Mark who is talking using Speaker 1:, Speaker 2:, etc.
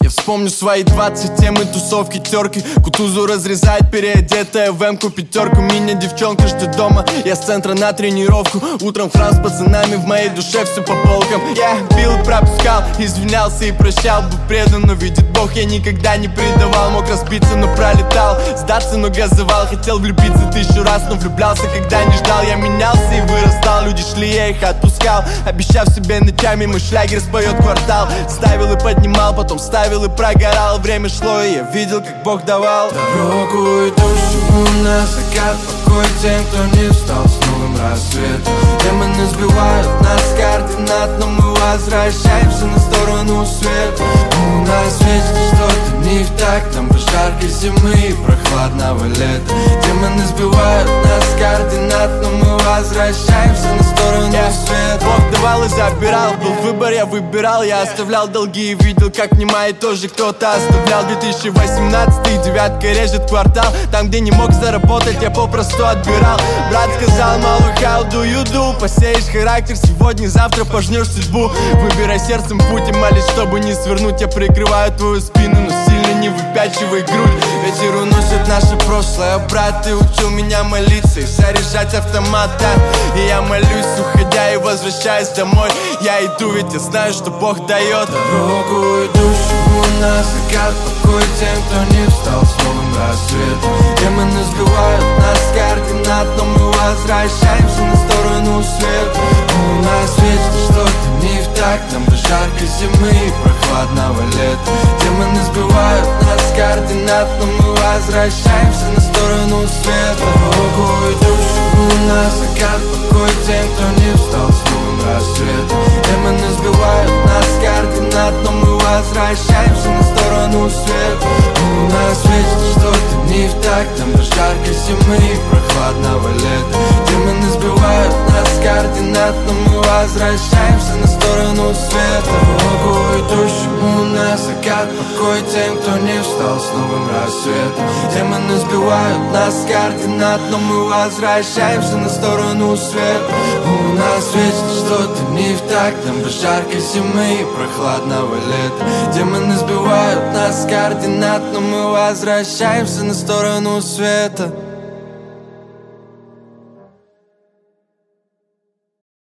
Speaker 1: Я вспомню свои 20, темы, тусовки, терки. Кутузу разрезает переодетая в М-ку пятерку. Меня девчонка ждет дома, я с центра на тренировку. Утром в храм с пацанами, в моей душе все по полкам. Я пил и пропускал, извинялся и прощал. Был предан, но видит Бог, я никогда не предавал. Мог разбиться, но пролетал, сдаться, но газовал. Хотел влюбиться 1000 раз, но влюблялся, когда не ждал. Я менялся и вырастал, люди шли, я их отпускал. Обещав себе ночами, мой шлягер споет квартал. Ставил и поднимал, потом ставил и прогорал. Время шло, и я видел, как Бог давал
Speaker 2: дорогу идущему на закат. Покой тем, кто не встал с новым рассветом. Демоны сбивают нас с координат, но мы возвращаемся на сторону света. У нас вечно что-то не в так, нам бы жаркой зимы и прохладного лета. Демоны сбивают нас с координат, но мы возвращаемся на сторону света.
Speaker 1: Бог давал и забирал, был выбор, я выбирал. Я оставлял долги и видел, как немая тоже кто-то оставлял. 2018, девятка режет квартал. Там, где не мог заработать, я попросту отбирал. Брат сказал, малый, how do you do? Посеешь характер сегодня, завтра пожнешь судьбу. Выбирай сердцем путь и молись, чтобы не свернуть. Я прикрываю твою спину, но сильно не выпячивай грудь. Ветер уносит наше прошлое. Брат, ты учил меня молиться и заряжать автомат, да. И я молюсь, уходя и возвращаясь домой. Я иду, ведь я знаю, что Бог дает
Speaker 2: дорогу идущему на закат. Покой тем, кто не встал с новым рассветом. Демоны сбивают нас с координат, но мы возвращаемся на сторону света. У нас вечно что-то не в так, нам бы жаркой зимы и прохладного лета. Демоны сбивают нас с координат, но мы возвращаемся на сторону света. Дорогу идущему на закат. Покой тем, кто не встал с новым рассветом. Демоны сбивают нас с координат, но мы возвращаемся на сторону света. У нас вечно что-то не в так, нам бы жаркой зимы и прохладного лета. Демоны сбивают нас с координат, но мы возвращаемся на сторону света. Дорогу идущему на закат. Покой тем, кто не встал с новым рассветом. Демоны сбивают нас с координат, но мы возвращаемся на сторону света. У нас вечно что-то не в так, нам бы жаркой зимы и прохладного лета. Демоны сбивают нас с координат, но мы возвращаемся на сторону света.